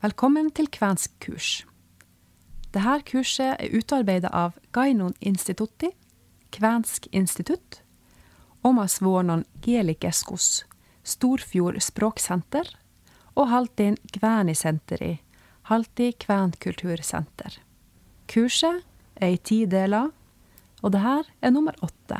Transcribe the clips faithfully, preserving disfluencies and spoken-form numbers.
Velkommen til kvensk kurs. Dette kurset er utarbeidet av Gainon Institutti, Kvensk institutt, Omas Vuonon Kielikeskus, Storfjord språksenter og Haltin Kvänisenteri, Halti Kvänkultursenter. Kurset er i ti deler, og dette er nummer åtte.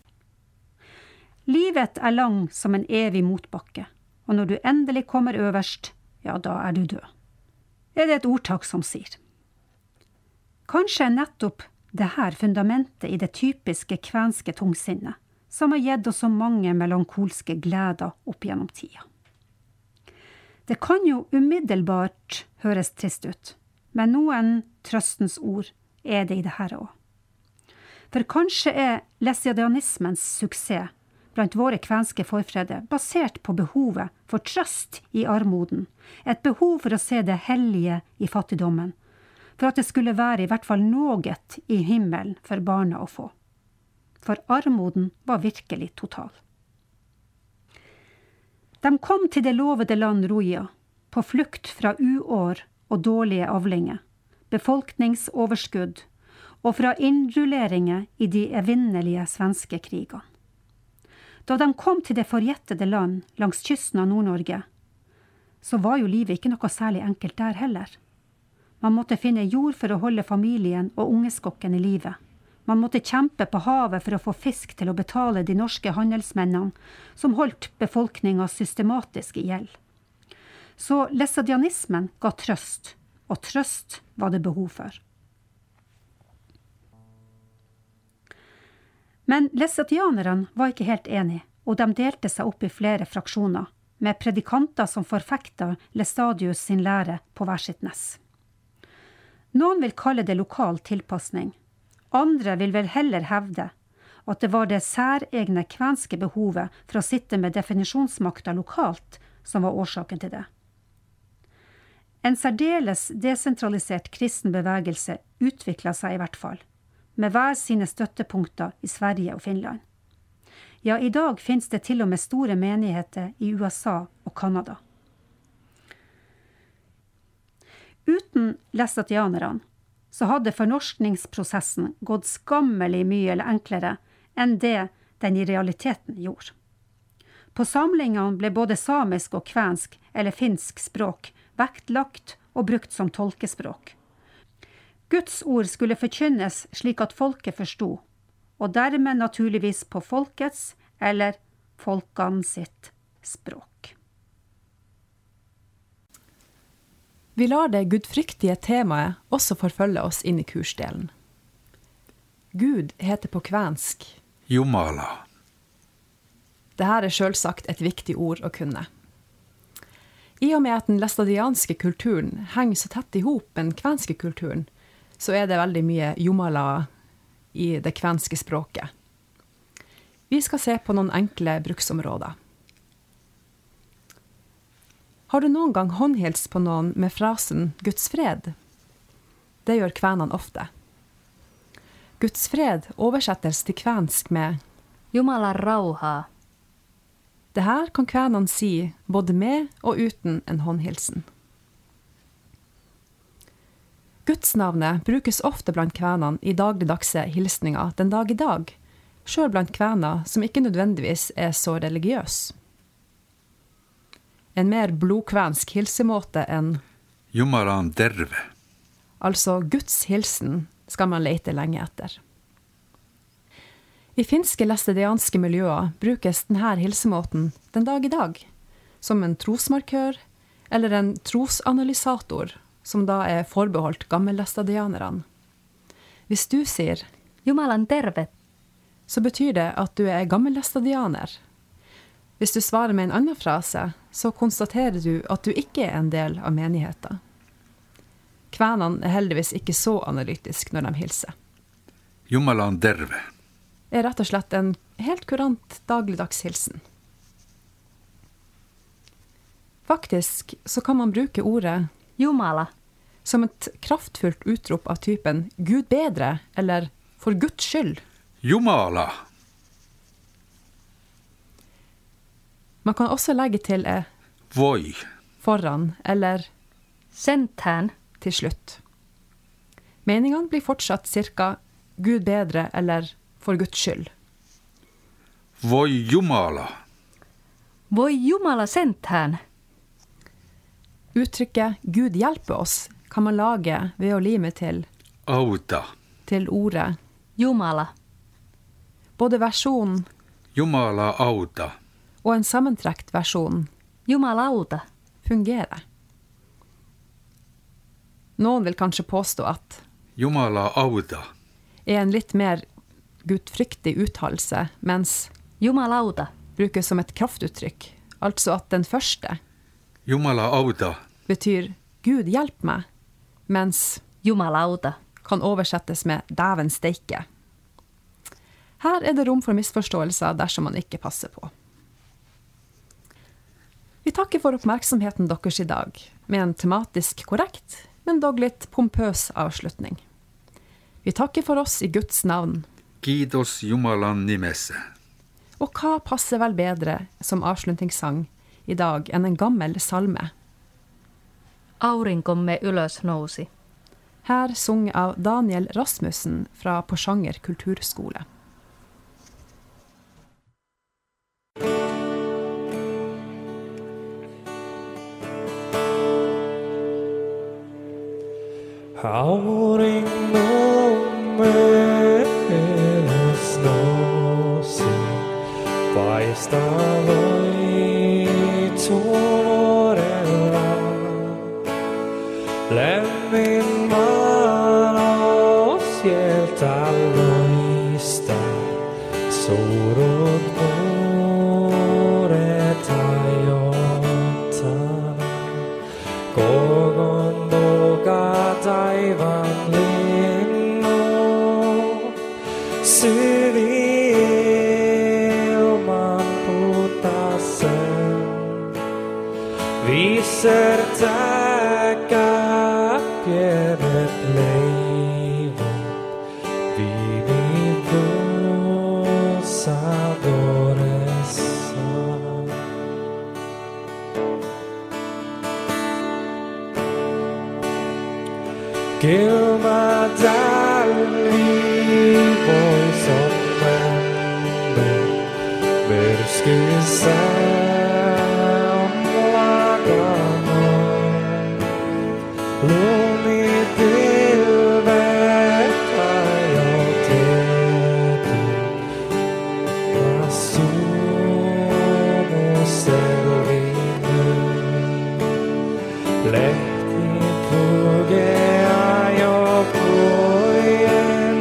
Livet er lang som en evig motbakke, og når du endelig kommer øverst, ja, da er du død. Er det et ordtak som sier. Kanskje er nettopp det her fundamentet i det typiske kvenske tungsinnet, som har gitt oss så mange melankolske gleder opp gjennom tida. Det kan jo umiddelbart høres trist ut, men noen trøstens ord er det i det her også. For kanskje er lesiadianismens suksess blant våre kvenske forfedre basert på behovet for trøst i armoden, et behov for å se det hellige i fattigdommen, for at det skulle være i hvert fall noe i himmelen for barna å få. For armoden var virkelig total. De kom til det lovede land Roja, på flukt fra uår og dårlige avlinger, befolkningsoverskudd og fra innrulleringer i de evinnelige svenske krigene. Da de kom til det forjettede land langs kysten av Nord-Norge, så var jo livet ikke noe særlig enkelt der heller. Man måtte finne jord for å holde familien og ungeskokken i livet. Man måtte kjempe på havet for å få fisk til å betale de norske handelsmennene, som holdt befolkningen systematisk i gjeld. Så lesiadianismen ga trøst, og trøst var det behov for. Men lesiadianerne var ikke helt enige, og de delte seg opp i flere fraksjoner, med predikanter som forfekta Lestadius sin lære på hver sitt ness. Noen vil kalle det lokal tilpassning. Andre vil vel heller hevde at det var det særegne kvenske behovet for å sitte med definisjonsmakta lokalt som var årsaken til det. En særdeles desentralisert kristen bevegelse utviklet seg i hvert fall, med hver sine støttepunkter i Sverige og Finland. Ja, i dag finnes det til og med store menigheter i U S A og Kanada. Uten lesiadianerne så hadde fornorskningsprosessen gått skammelig mye eller enklere enn det den i realiteten gjorde. På samlingene ble både samisk og kvensk eller finsk språk vektlagt og brukt som tolkespråk. Guds ord skulle forkynnes slik at folket forstod, og dermed naturligvis på folkets eller folkene sitt språk. Vi lar det gudfryktige temaet også forfølge oss inn i kursdelen. Gud heter på kvensk Jumala. Dette er selvsagt et viktig ord å kunne. I og med at den lestadianske kulturen henger så tett i hop med den kvenske kulturen, så er det veldig mye jumala i det kvenske språket. Vi skal se på noen enkle bruksområder. Har du noen gang håndhilst på noen med frasen Guds fred? Det gjør kvenene ofte. Guds fred oversettes til kvensk med Jumala rauha. Dette kan kvenene si både med og uten en håndhilsen. Gudsnavnet brukes ofte blant kvenene i dagligdagse hilsninger den dag i dag, selv blant kvener som ikke nødvendigvis er så religiøs. En mer blodkvensk hilsemåte enn Jumalan derve. Altså Guds hilsen skal man lete lenge etter. I finske lestadianske miljøer brukes denne hilsemåten den dag i dag, som en trosmarkør eller en trosanalysator, som da er forbeholdt gammellestadianerne. Hvis du sier Jumalan terve, så betyr det at du er gammellestadianer. Hvis du svarer med en annen frase, så konstaterer du at du ikke er en del av menigheten. Kvenene er heldigvis ikke så analytisk når de hilser. Jumalan derve. Er rett og slett en helt kurant dagligdags hilsen. Faktisk så kan man bruke ordet Jumala som et kraftfullt utrop av typen Gud bedre eller for Guds skyld. Jumala. Man kan også legge til e Voi. foran eller Sentään. til slutt. Meningene blir fortsatt cirka Gud bedre eller for Guds skyld. Voi Jumala. Voi Jumala sentään. Uttrykket Gud hjelper oss kan man lage ved å lime til, Auta. til ordet. Jumala. Både versjonen Jumala auta. og en sammentrekt versjon Jumalauta. fungerer. Noen vil kanskje påstå at Jumala auta. er en litt mer gudfryktig uttalelse, mens Jumalauta. brukes som et kraftuttrykk. Altså at den første Jumala auta. betyr Gud hjelp meg, mens Jumalauta. kan oversettes med dæven steike. Her er det rom for misforståelser dersom man ikke passer på. Vi takker for oppmerksomheten deres i dag, med en tematisk korrekt, men dog litt pompøs avslutning. Vi takker for oss i Guds navn. Kiitos Jumalan nimessä. Og hva passer vel bedre som avslutningssang i dag enn en gammel salme? Aurinkomme ylös nousi. Her sunget av Daniel Rasmussen fra Porsanger kulturskole. Auringomme ylös nousi, paistaa loituudella. Lämmin maanos sieltä loistaa, suurut muuret hajottaa. Kokoontukaa taivaan linnu, syvi ilman puhtaisen. Visertäkää pienet leivot, viivivuossa vuodessa. Kylmä talvi pois on mennyt, myrskyssä on lakannut. Lumipilvet hajotettu, ja sumu selvinnyt. Lehti pukea jo puojen,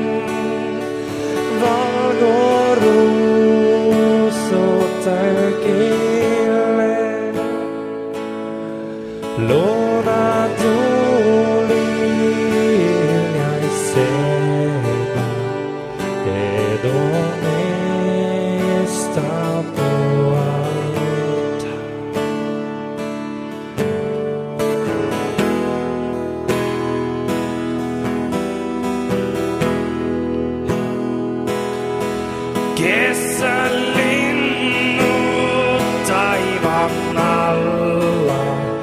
valkoruusut tärkeille. Luna tuli hiljaisena, Edomista puolta. Kesälinnut taivaan alla,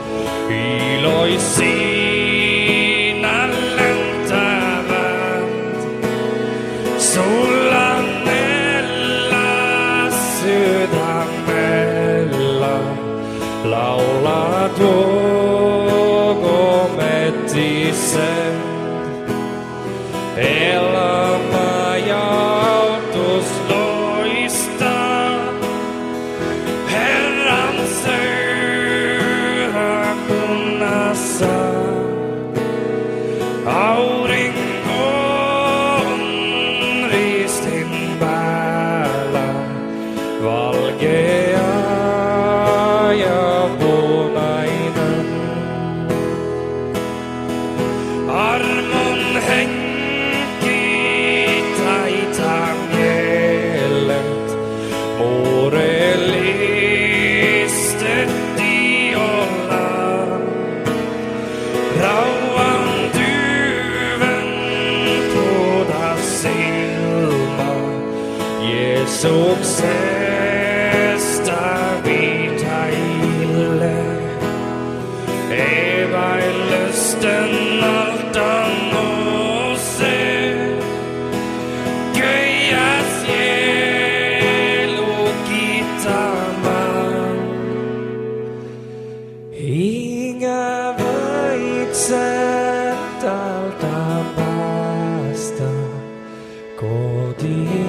iloisina lentävät. Sulla nellä sydämellä laulaa tuo metisen. Elämä jautus loistaa, Herran seurakunnassa. Aurinko on ristin päällä, valkea ja punainen. Armon henki taitaa mielet, mureellistetti ollaan. Rauhan tyven puhdas silma, Jeesuksesta viitaille. Eväille kusten altan och se Göjas gel och gitarman Inga vöjtset alta basta Gå dit